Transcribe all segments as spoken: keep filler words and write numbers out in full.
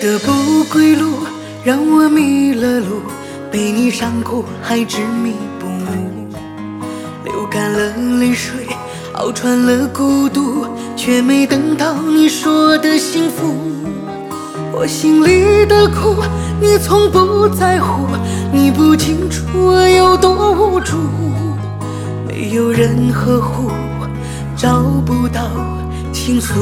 的不归路让我迷了路，被你伤过还执迷不悟，流干了泪水，熬穿了孤独，却没等到你说的幸福。我心里的苦你从不在乎，你不清楚我有多无助，没有人呵护，找不到倾诉。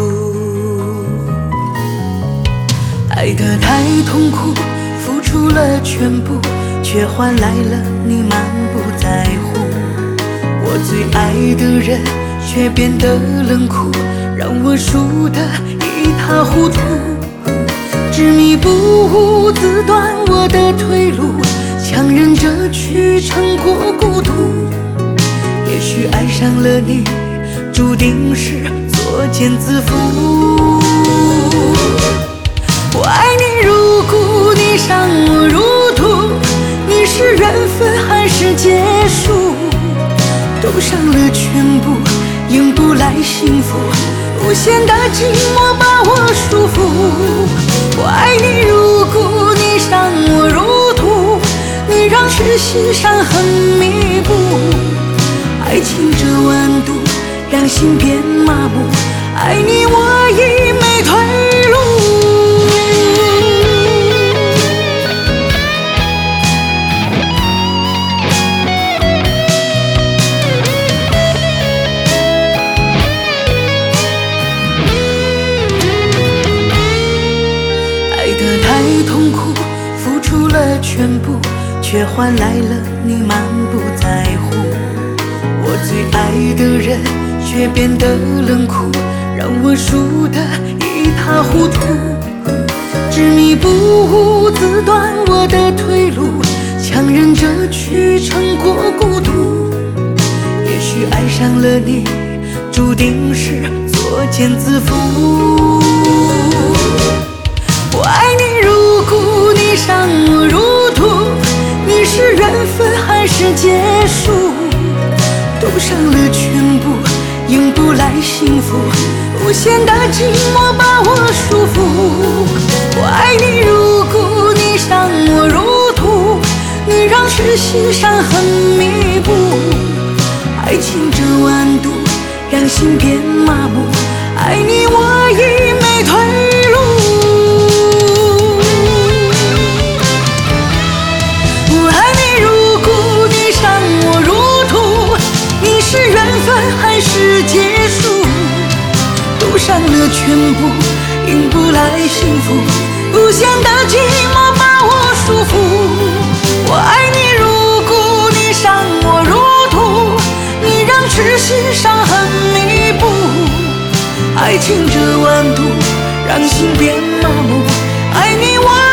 爱得太痛苦，付出了全部，却换来了你满不在乎。我最爱的人却变得冷酷，让我输得一塌糊涂。执迷不悟，自断我的退路，强忍着去撑过孤独。也许爱上了你，注定是作茧自缚。我爱你如故，你伤我如土，你是缘分还是结束？都伤了全部，赢不来幸福，无限的寂寞把我束缚。我爱你如故，你伤我如土，你让痴心伤痕弥补。爱情这弯度，让心变麻木，爱你我已没退路。痛苦，付出了全部，却换来了你满不在乎。我最爱的人却变得冷酷，让我输得一塌糊涂。执迷不悟，自断我的退路，强忍着去撑过孤独。也许爱上了你，注定是作茧自缚。我爱你如故，你伤我如土，你是缘分还是结束？都伤了全部，赢不来幸福，无限的寂寞把我束缚。我爱你如故，你伤我如土，你让痴心伤痕弥补。爱情这弯度，让心变麻木，爱你我已没退路。还是结束，都伤了全部，赢不来幸福，无限的寂寞把我束缚。我爱你如故，你伤我如土，你让痴心伤痕弥补。爱情这弯度，让心变麻木，爱你我